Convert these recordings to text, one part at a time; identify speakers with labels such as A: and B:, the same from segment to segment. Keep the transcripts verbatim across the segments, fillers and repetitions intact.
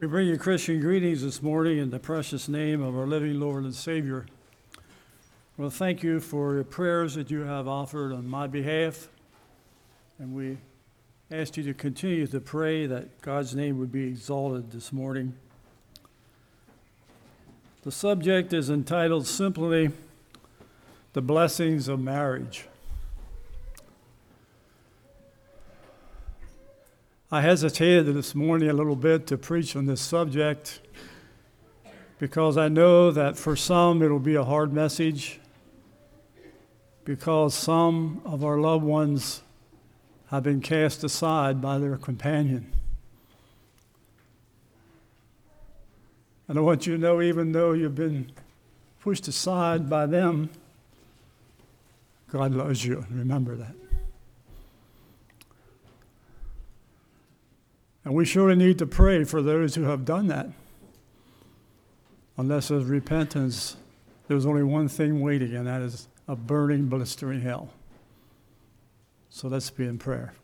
A: We bring you Christian greetings this morning in the precious name of our living Lord and Savior. Well, thank you for your prayers that you have offered on my behalf. And we ask you to continue to pray that God's name would be exalted this morning. The subject is entitled simply, The Blessings of Marriage. I hesitated this morning a little bit to preach on this subject because I know that for some it'll be a hard message because some of our loved ones have been cast aside by their companion. And I want you to know, even though you've been pushed aside by them, God loves you. Remember that. And we surely need to pray for those who have done that. Unless there's repentance, there's only one thing waiting, and that is a burning, blistering hell. So let's be in prayer.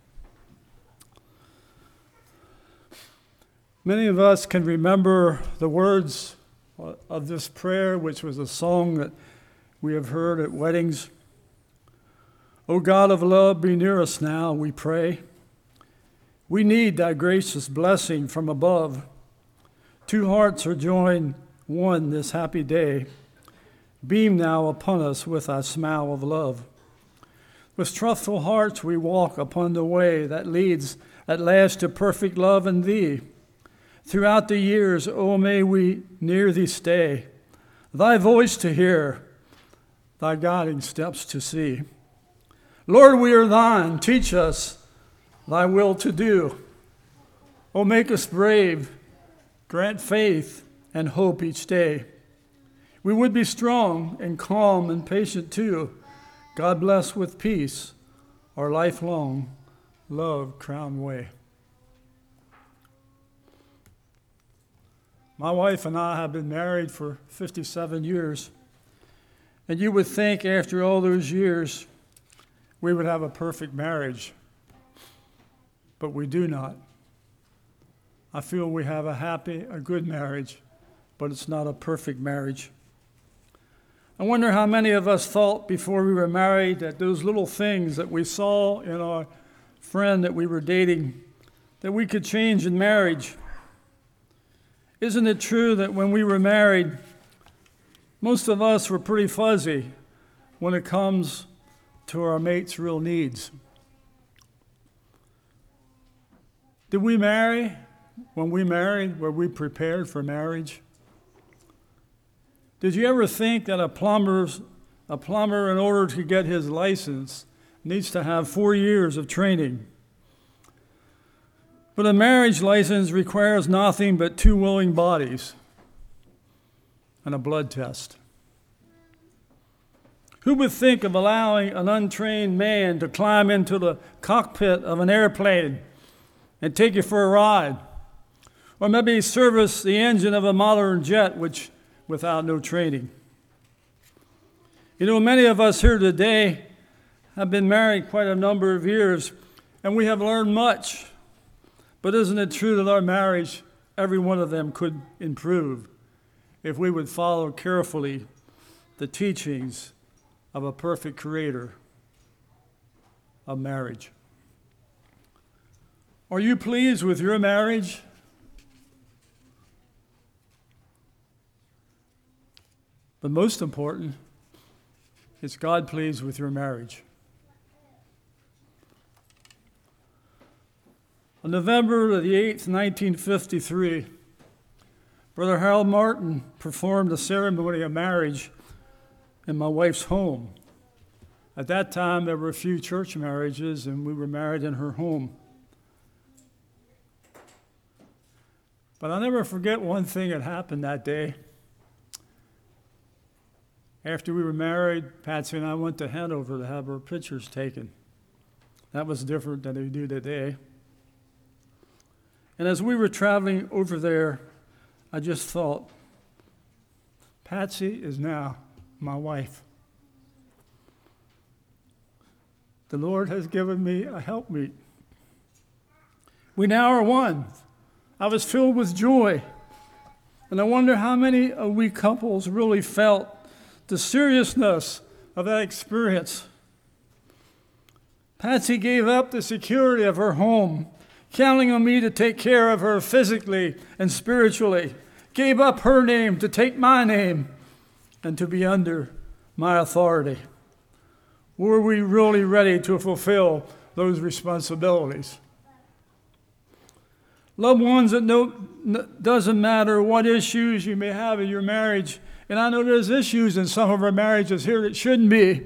A: Many of us can remember the words of this prayer, which was a song that we have heard at weddings. O God of love, be near us now, we pray. We need thy gracious blessing from above. Two hearts are joined one this happy day. Beam now upon us with thy smile of love. With trustful hearts we walk upon the way that leads at last to perfect love in thee. Throughout the years, O may we near thee stay, thy voice to hear, thy guiding steps to see. Lord, we are thine, teach us thy will to do. O make us brave, grant faith and hope each day. We would be strong and calm and patient too. God bless with peace our lifelong love crowned way. My wife and I have been married for fifty-seven years, and you would think after all those years we would have a perfect marriage. But we do not. I feel we have a happy, a good marriage, but it's not a perfect marriage. I wonder how many of us thought before we were married that those little things that we saw in our friend that we were dating, that we could change in marriage. Isn't it true that when we were married, most of us were pretty fuzzy when it comes to our mate's real needs? Did we marry? When we married, were we prepared for marriage? Did you ever think that a plumber's, a plumber, in order to get his license, needs to have four years of training? But a marriage license requires nothing but two willing bodies and a blood test. Who would think of allowing an untrained man to climb into the cockpit of an airplane and take you for a ride? Or maybe service the engine of a modern jet, which without no training. You know, many of us here today have been married quite a number of years, and we have learned much. But isn't it true that our marriage, every one of them could improve if we would follow carefully the teachings of a perfect creator of marriage? Are you pleased with your marriage? But most important, is God pleased with your marriage? On November the eighth, nineteen fifty-three, Brother Harold Martin performed a ceremony of marriage in my wife's home. At that time, there were a few church marriages, and we were married in her home. But I'll never forget one thing that happened that day. After we were married, Patsy and I went to Hanover to have our pictures taken. That was different than we do today. And as we were traveling over there, I just thought, Patsy is now my wife. The Lord has given me a helpmeet. We now are one. I was filled with joy. And I wonder how many of we couples really felt the seriousness of that experience. Patsy gave up the security of her home, counting on me to take care of her physically and spiritually, gave up her name to take my name and to be under my authority. Were we really ready to fulfill those responsibilities? Loved ones, it no, doesn't matter what issues you may have in your marriage, and I know there's issues in some of our marriages here that shouldn't be.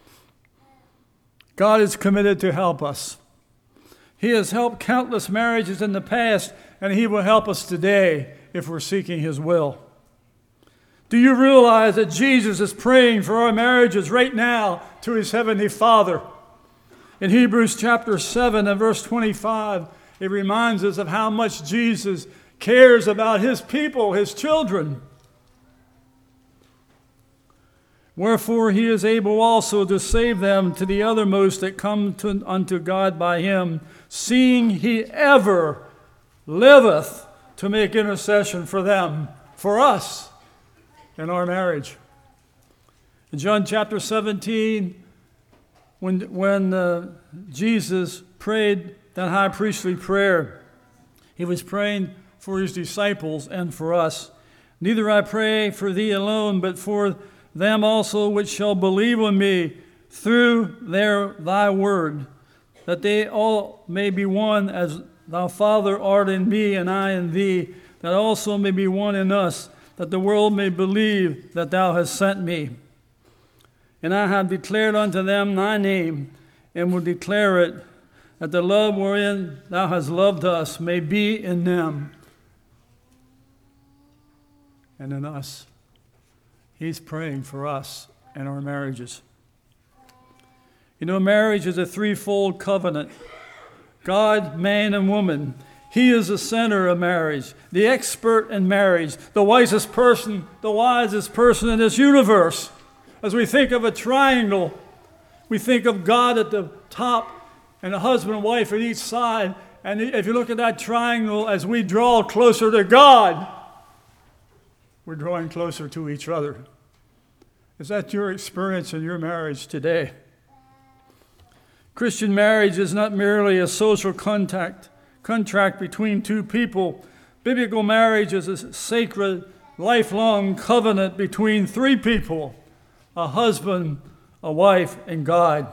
A: God is committed to help us. He has helped countless marriages in the past, and He will help us today if we're seeking His will. Do you realize that Jesus is praying for our marriages right now to His Heavenly Father? In Hebrews chapter seven and verse twenty-five, it reminds us of how much Jesus cares about His people, His children. Wherefore He is able also to save them to the uttermost that come to, unto God by Him, seeing He ever liveth to make intercession for them, for us, in our marriage. In John chapter seventeen, when, when uh, Jesus prayed that high priestly prayer, He was praying for His disciples and for us. Neither I pray for thee alone, but for them also which shall believe on me through their thy word, that they all may be one, as thou, Father, art in me, and I in thee, that also may be one in us, that the world may believe that thou hast sent me. And I have declared unto them thy name, and will declare it, that the love wherein thou hast loved us may be in them and in us. He's praying for us and our marriages. You know, marriage is a threefold covenant. God, man, and woman. He is the center of marriage, the expert in marriage, the wisest person, the wisest person in this universe. As we think of a triangle, we think of God at the top and a husband and wife at each side. And if you look at that triangle, as we draw closer to God, we're drawing closer to each other. Is that your experience in your marriage today? Christian marriage is not merely a social contact, contract between two people. Biblical marriage is a sacred, lifelong covenant between three people, a husband, a wife, and God.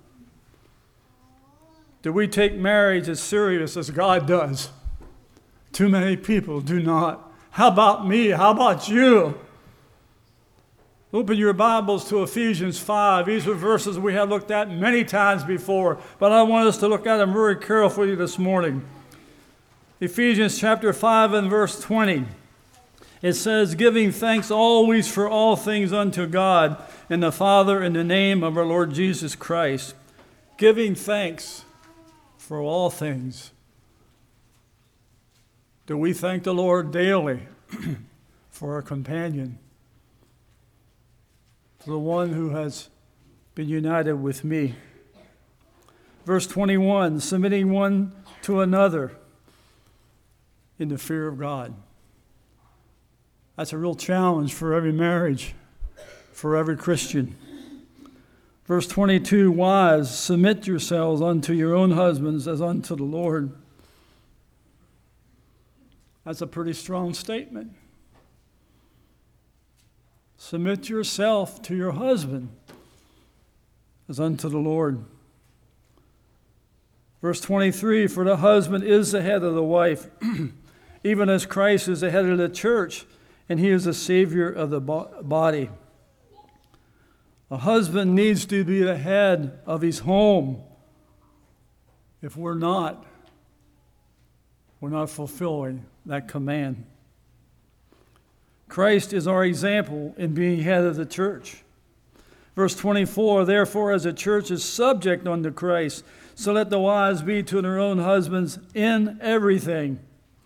A: Do we take marriage as serious as God does? Too many people do not. How about me? How about you? Open your Bibles to Ephesians five. These are verses we have looked at many times before, but I want us to look at them very carefully this morning. Ephesians chapter five and verse twenty. It says, giving thanks always for all things unto God and the Father in the name of our Lord Jesus Christ. Giving thanks for all things. Do we thank the Lord daily for our companion, for the one who has been united with me? Verse twenty-one, submitting one to another in the fear of God. That's a real challenge for every marriage, for every Christian. Verse twenty-two, wives, submit yourselves unto your own husbands as unto the Lord. That's a pretty strong statement. Submit yourself to your husband as unto the Lord. Verse twenty-three, for the husband is the head of the wife, even as Christ is the head of the church, and He is the Savior of the body. A husband needs to be the head of his home. If we're not, we're not fulfilling that command. Christ is our example in being head of the church. Verse twenty-four, therefore as the church is subject unto Christ, so let the wives be to their own husbands in everything.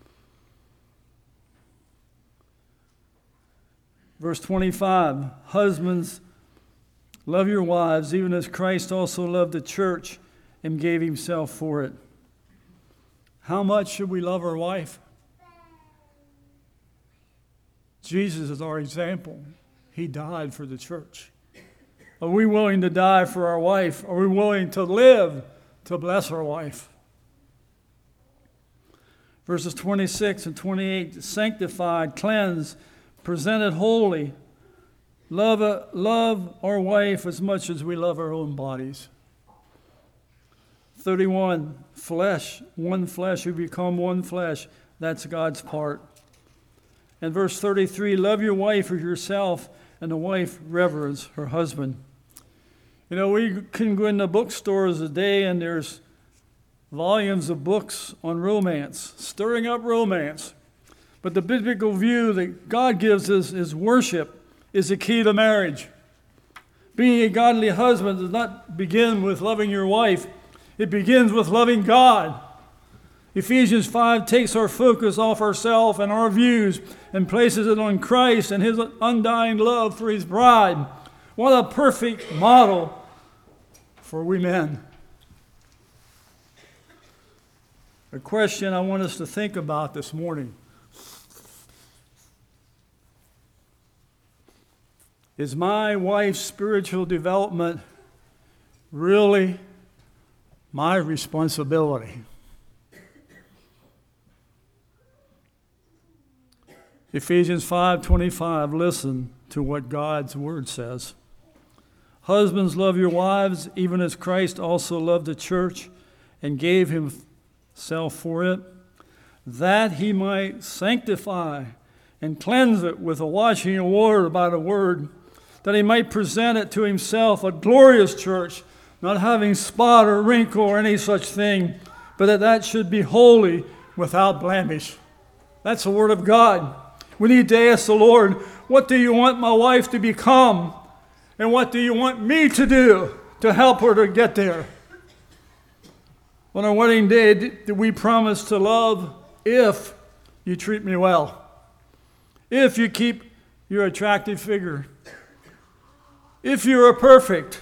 A: Verse twenty-five, husbands, love your wives, even as Christ also loved the church and gave Himself for it. How much should we love our wife? Jesus is our example. He died for the church. Are we willing to die for our wife? Are we willing to live to bless our wife? Verses twenty-six and twenty-eight, sanctified, cleansed, presented holy. Love, uh, love our wife as much as we love our own bodies. thirty-one, flesh, one flesh, we become one flesh. That's God's part. And verse thirty-three, love your wife as yourself, and the wife reverence her husband. You know, we can go into bookstores today and there's volumes of books on romance, stirring up romance. But the biblical view that God gives us is worship is the key to marriage. Being a godly husband does not begin with loving your wife. It begins with loving God. Ephesians five takes our focus off ourselves and our views and places it on Christ and his undying love for his bride. What a perfect model for we men. A question I want us to think about this morning. Is my wife's spiritual development really my responsibility? Ephesians five twenty-five, listen to what God's word says. Husbands, love your wives, even as Christ also loved the church and gave himself for it, that he might sanctify and cleanse it with a washing of water by the word, that he might present it to himself a glorious church, not having spot or wrinkle or any such thing, but that that should be holy without blemish. That's the word of God. We need to ask the Lord, what do you want my wife to become? And what do you want me to do to help her to get there? On our wedding day, did we promise to love if you treat me well? If you keep your attractive figure? If you are perfect?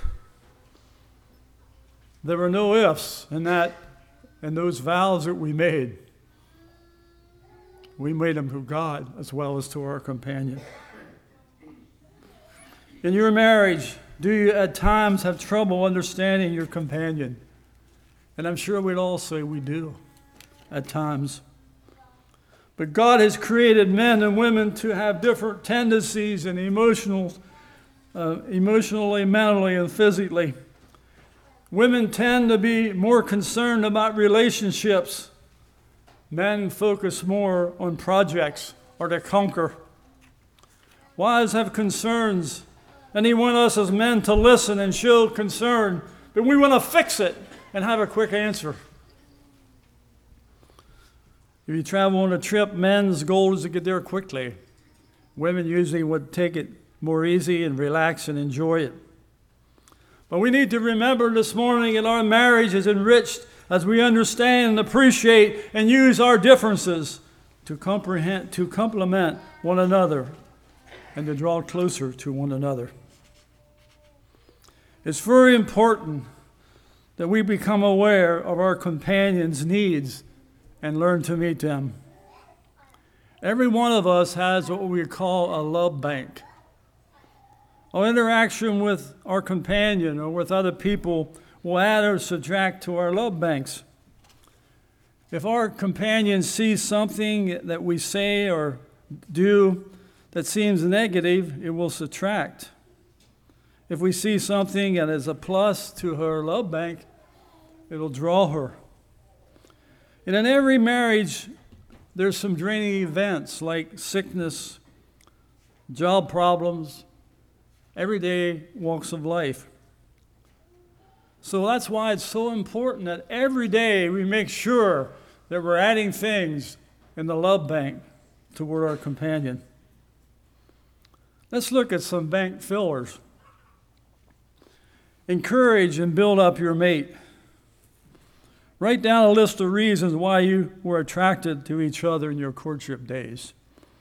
A: There were no ifs in that, in those vows that we made. We made them to God as well as to our companion. In your marriage, do you at times have trouble understanding your companion? And I'm sure we'd all say we do at times. But God has created men and women to have different tendencies and emotional, uh, emotionally, mentally, and physically. Women tend to be more concerned about relationships. Men focus more on projects or to conquer. Wives have concerns, and they want us as men to listen and show concern, but we want to fix it and have a quick answer. If you travel on a trip, men's goal is to get there quickly. Women usually would take it more easy and relax and enjoy it. But we need to remember this morning that our marriage is enriched as we understand and appreciate and use our differences to comprehend, to complement one another and to draw closer to one another. It's very important that we become aware of our companions' needs and learn to meet them. Every one of us has what we call a love bank. Our interaction with our companion or with other people will add or subtract to our love banks. If our companion sees something that we say or do that seems negative, it will subtract. If we see something that is a plus to her love bank, it'll draw her. And in every marriage, there's some draining events like sickness, job problems, everyday walks of life. So that's why it's so important that every day we make sure that we're adding things in the love bank toward our companion. Let's look at some bank fillers. Encourage and build up your mate. Write down a list of reasons why you were attracted to each other in your courtship days.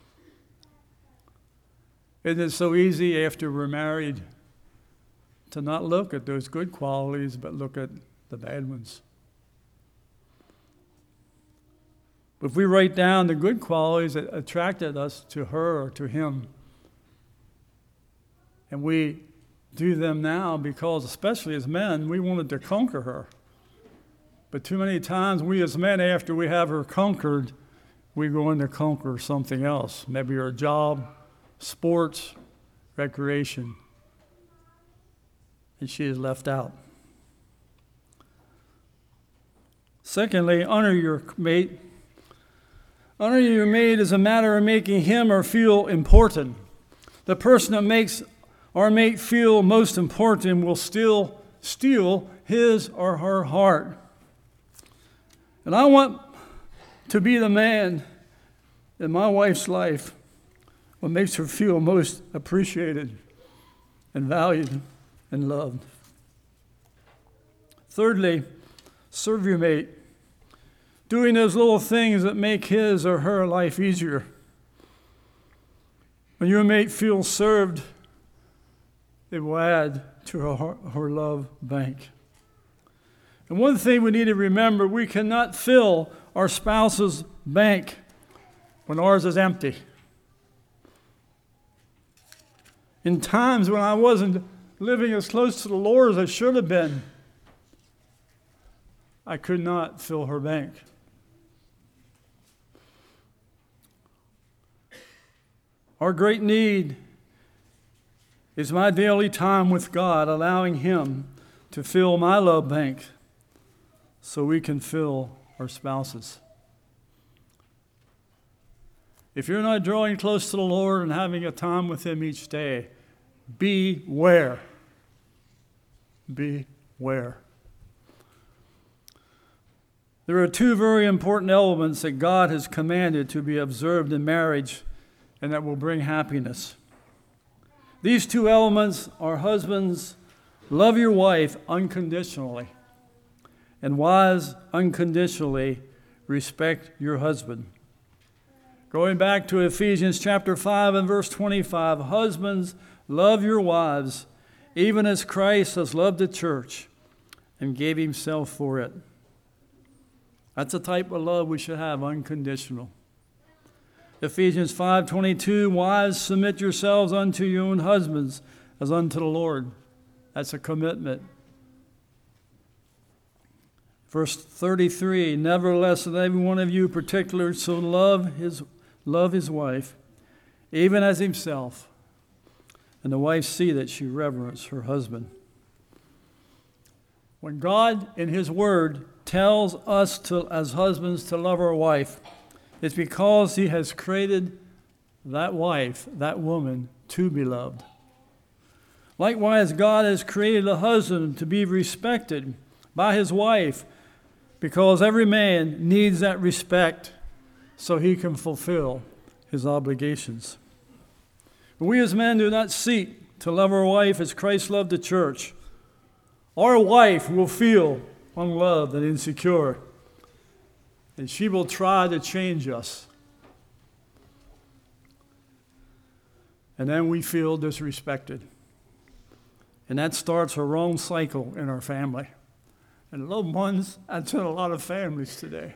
A: Isn't it so easy after we're married to not look at those good qualities, but look at the bad ones? If we write down the good qualities that attracted us to her or to him, and we do them now because, especially as men, we wanted to conquer her. But too many times we as men, after we have her conquered, we go in to conquer something else. Maybe our job, sports, recreation. And she is left out. Secondly, honor your mate. Honor your mate is a matter of making him or feel important. The person that makes our mate feel most important will still steal his or her heart. And I want to be the man in my wife's life what makes her feel most appreciated and valued and loved. Thirdly, serve your mate. Doing those little things that make his or her life easier. When your mate feels served, it will add to her, her love bank. And one thing we need to remember, we cannot fill our spouse's bank when ours is empty. In times when I wasn't living as close to the Lord as I should have been, I could not fill her bank. Our great need is my daily time with God, allowing Him to fill my love bank so we can fill our spouses. If you're not drawing close to the Lord and having a time with Him each day, beware. Beware. There are two very important elements that God has commanded to be observed in marriage and that will bring happiness. These two elements are: husbands, love your wife unconditionally, and wives, unconditionally respect your husband. Going back to Ephesians chapter five and verse twenty-five, husbands, love your wives, even as Christ has loved the church and gave himself for it. That's the type of love we should have, unconditional. Ephesians five twenty-two, wives, submit yourselves unto your own husbands as unto the Lord. That's a commitment. Verse thirty-three, nevertheless, let every one of you particular so love his, love his wife, even as himself, and the wife see that she reverence her husband. When God in his word tells us to, as husbands to love our wife, it's because he has created that wife, that woman, to be loved. Likewise, God has created a husband to be respected by his wife, because every man needs that respect so he can fulfill his obligations. We as men do not seek to love our wife as Christ loved the church. Our wife will feel unloved and insecure, and she will try to change us. And then we feel disrespected. And that starts a wrong cycle in our family. And loved ones, that's in a lot of families today.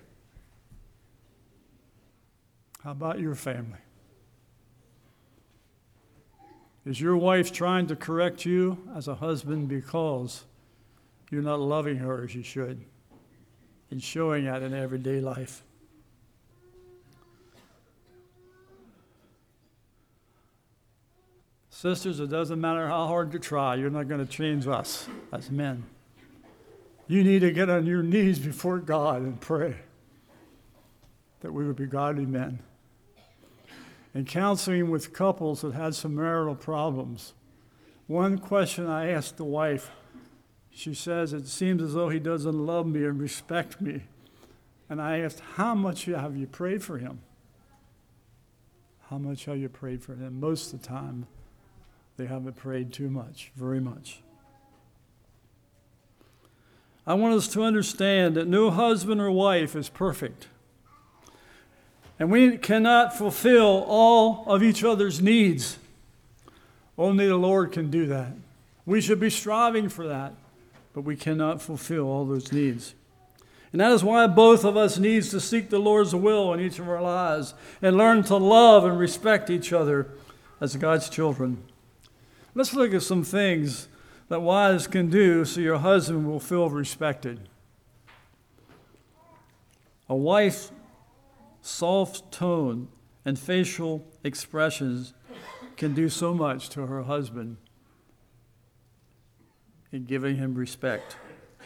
A: How about your family? Is your wife trying to correct you as a husband because you're not loving her as you should and showing that in everyday life? Sisters, it doesn't matter how hard you try, you're not going to change us as men. You need to get on your knees before God and pray that we would be godly men. In counseling with couples that had some marital problems, one question I asked the wife, she says, it seems as though he doesn't love me and respect me. And I asked, how much have you prayed for him? How much have you prayed for him? Most of the time, they haven't prayed too much, very much. I want us to understand that no husband or wife is perfect. And we cannot fulfill all of each other's needs. Only the Lord can do that. We should be striving for that, but we cannot fulfill all those needs. And that is why both of us needs to seek the Lord's will in each of our lives and learn to love and respect each other as God's children. Let's look at some things that wives can do so your husband will feel respected. A wife's soft tone and facial expressions can do so much to her husband in giving him respect.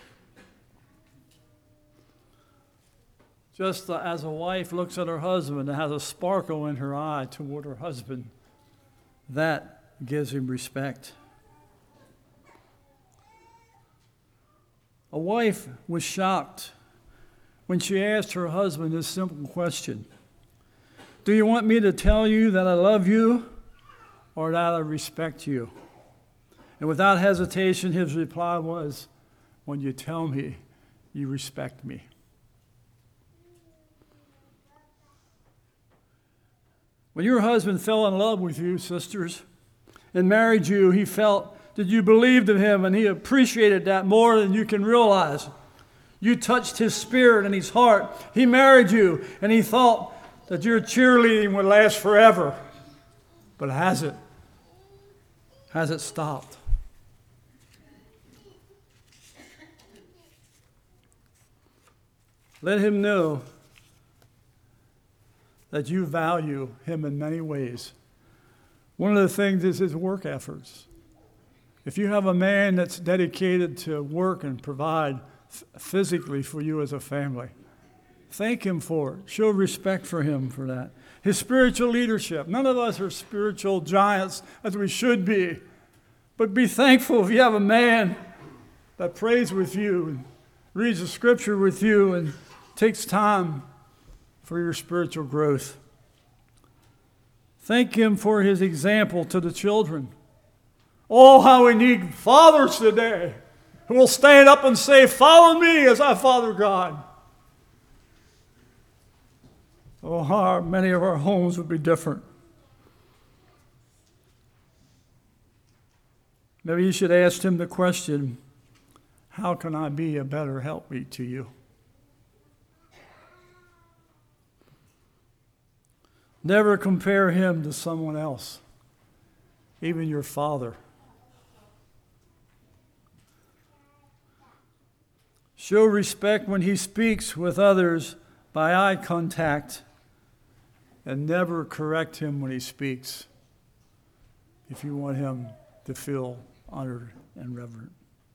A: Just as a wife looks at her husband and has a sparkle in her eye toward her husband, that gives him respect. A wife was shocked when she asked her husband this simple question: do you want me to tell you that I love you or that I respect you? And without hesitation, his reply was, when you tell me you respect me. When your husband fell in love with you, sisters, and married you, he felt that you believed in him, and he appreciated that more than you can realize. You touched his spirit and his heart. He married you, and he thought that your cheerleading would last forever. But has it? Has it stopped? Let him know that you value him in many ways. One of the things is his work efforts. If you have a man that's dedicated to work and provide f- physically for you as a family, thank him for it. Show respect for him for that. His spiritual leadership. None of us are spiritual giants as we should be. But be thankful if you have a man that prays with you and reads the scripture with you and takes time for your spiritual growth. Thank him for his example to the children. Oh, how we need fathers today who will stand up and say, follow me as I follow God. Oh, how many of our homes would be different. Maybe you should ask him the question, how can I be a better helpmeet to you? Never compare him to someone else, even your father. Show respect when he speaks with others by eye contact, and never correct him when he speaks if you want him to feel honored and reverent.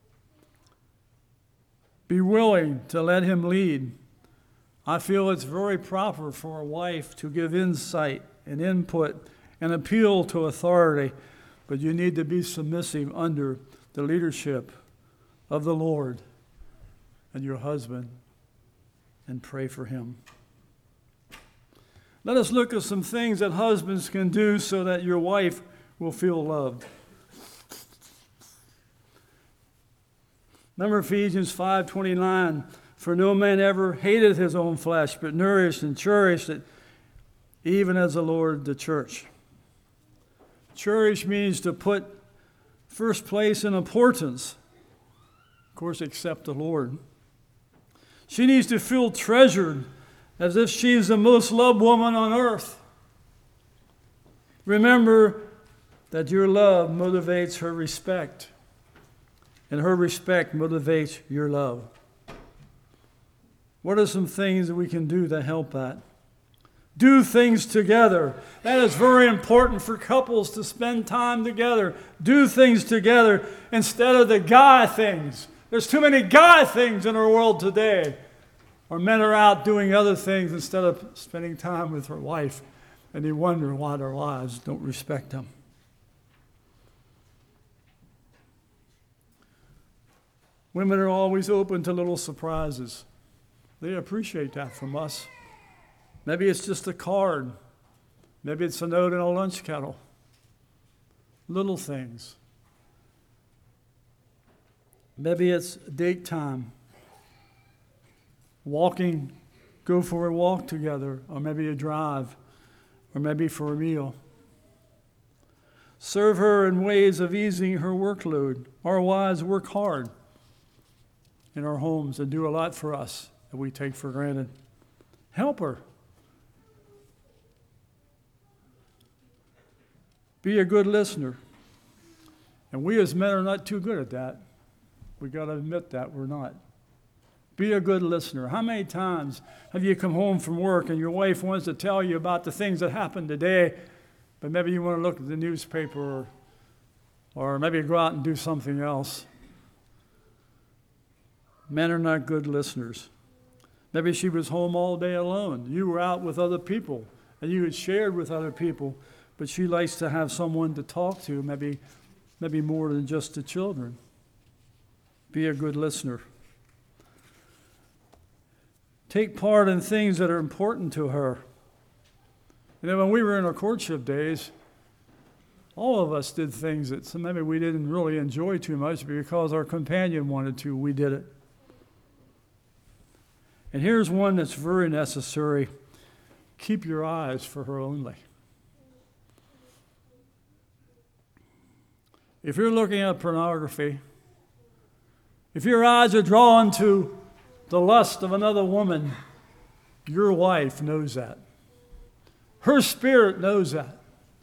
A: Be willing to let him lead. I feel it's very proper for a wife to give insight and input and appeal to authority, but you need to be submissive under the leadership of the Lord and your husband and pray for him. Let us look at some things that husbands can do so that your wife will feel loved. Remember Ephesians five twenty-nine. For no man ever hated his own flesh, but nourished and cherished it, even as the Lord the church. Cherish means to put first place in importance, of course, except the Lord. She needs to feel treasured as if she's the most loved woman on earth. Remember that your love motivates her respect, and her respect motivates your love. What are some things that we can do to help that? Do things together. That is very important for couples to spend time together. Do things together instead of the guy things. There's too many guy things in our world today. Or men are out doing other things instead of spending time with their wife. And they wonder why their wives don't respect them. Women are always open to little surprises. They appreciate that from us. Maybe it's just a card. Maybe it's a note in a lunch kettle. Little things. Maybe it's date time. Walking, go for a walk together, or maybe a drive, or maybe for a meal. Serve her in ways of easing her workload. Our wives work hard in our homes and do a lot for us that we take for granted. Help her. Be a good listener. And we as men are not too good at that. We got to admit that we're not. Be a good listener. How many times have you come home from work and your wife wants to tell you about the things that happened today, but maybe you want to look at the newspaper or, or maybe go out and do something else? Men are not good listeners. Maybe she was home all day alone. You were out with other people and you had shared with other people, but she likes to have someone to talk to, maybe, maybe more than just the children. Be a good listener. Take part in things that are important to her. You know, when we were in our courtship days, all of us did things that so maybe we didn't really enjoy too much, but because our companion wanted to, we did it. And here's one that's very necessary. Keep your eyes for her only. If you're looking at pornography, if your eyes are drawn to the lust of another woman, your wife knows that. Her spirit knows that.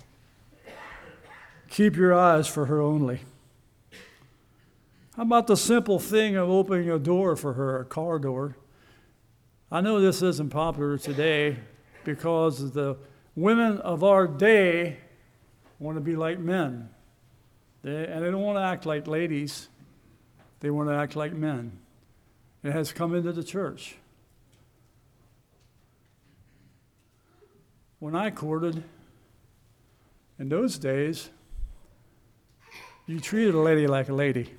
A: Keep your eyes for her only. How about the simple thing of opening a door for her, a car door? I know this isn't popular today because the women of our day want to be like men. They, and they don't want to act like ladies. They want to act like men. It has come into the church. When I courted, in those days, you treated a lady like a lady.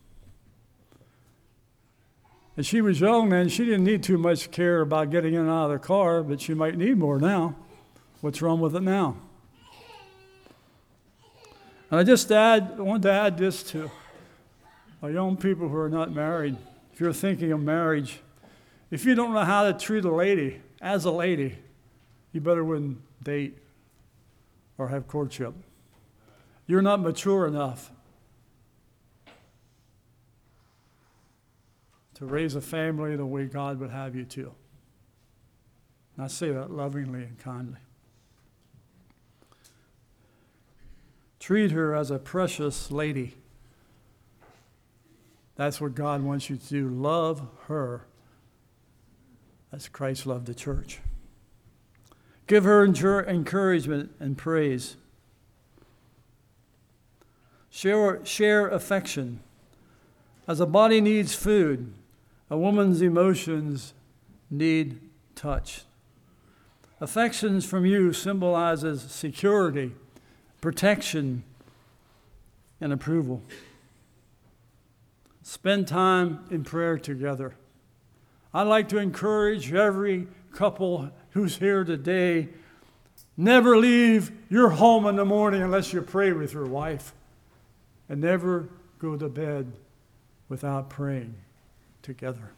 A: And she was young then. She didn't need too much care about getting in and out of the car, but she might need more now. What's wrong with it now? And I just add, I wanted to add this to our young people who are not married. If you're thinking of marriage, if you don't know how to treat a lady as a lady, you better wouldn't date or have courtship. You're not mature enough to raise a family the way God would have you to. And I say that lovingly and kindly. Treat her as a precious lady. That's what God wants you to do. Love her as Christ loved the church. Give her encouragement and praise. Share, share affection. As a body needs food, a woman's emotions need touch. Affections from you symbolizes security, protection, and approval. Spend time in prayer together. I'd like to encourage every couple who's here today, never leave your home in the morning unless you pray with your wife. And never go to bed without praying together.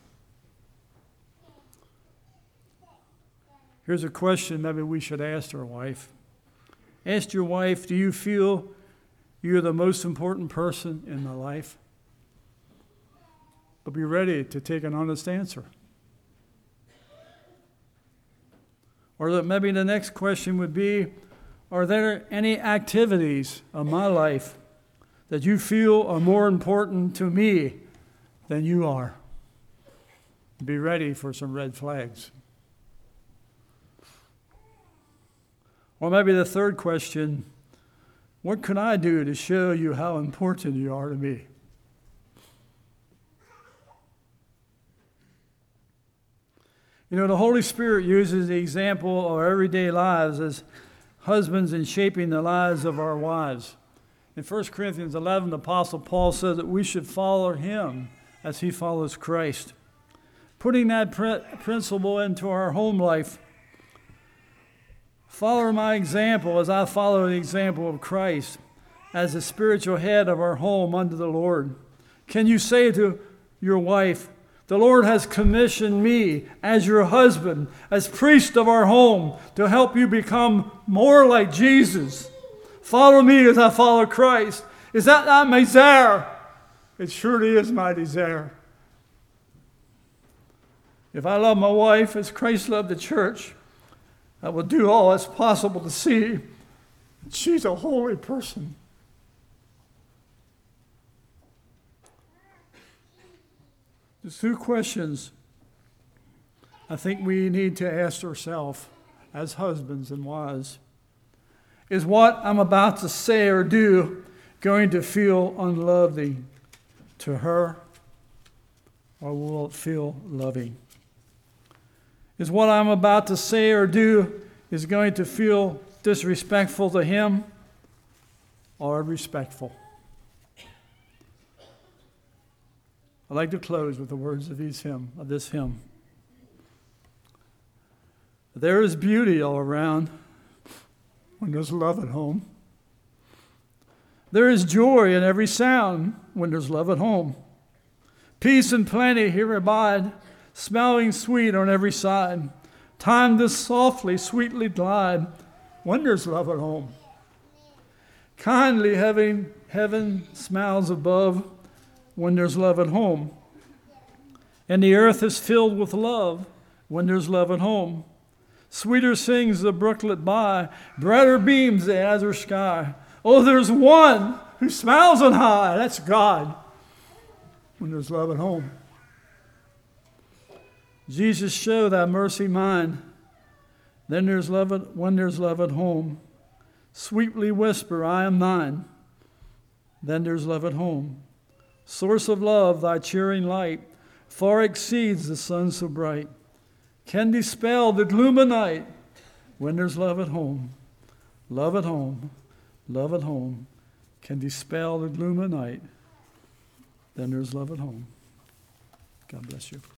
A: Here's a question maybe we should ask our wife. Ask your wife, do you feel you're the most important person in the life? But be ready to take an honest answer. Or that maybe the next question would be, are there any activities of my life that you feel are more important to me than you are? Be ready for some red flags. Or maybe the third question, what can I do to show you how important you are to me? You know, the Holy Spirit uses the example of our everyday lives as husbands in shaping the lives of our wives. In First Corinthians eleven, the Apostle Paul says that we should follow him as he follows Christ. Putting that pr- principle into our home life, follow my example as I follow the example of Christ as the spiritual head of our home under the Lord. Can you say to your wife, the Lord has commissioned me as your husband, as priest of our home, to help you become more like Jesus. Follow me as I follow Christ. Is that not my desire? It surely is my desire. If I love my wife as Christ loved the church, I will do all that's possible to see that she's a holy person. There's two questions I think we need to ask ourselves as husbands and wives. Is what I'm about to say or do going to feel unloving to her, or will it feel loving? Is what I'm about to say or do is going to feel disrespectful to him or respectful? I'd like to close with the words of these hymn, of this hymn. There is beauty all around when there's love at home. There is joy in every sound when there's love at home. Peace and plenty here abide, smelling sweet on every side. Time does softly, sweetly glide when there's love at home. Kindly heaven, heaven smiles above when there's love at home. And the earth is filled with love when there's love at home. Sweeter sings the brooklet by, brighter beams the azure sky. Oh, there's one who smiles on high, that's God, when there's love at home. Jesus, show thy mercy mine. Then there's love at, when there's love at home. Sweetly whisper, I am thine. Then there's love at home. Source of love, thy cheering light far exceeds the sun so bright. Can dispel the gloom of night when there's love at home. Love at home, love at home can dispel the gloom of night. Then there's love at home. God bless you.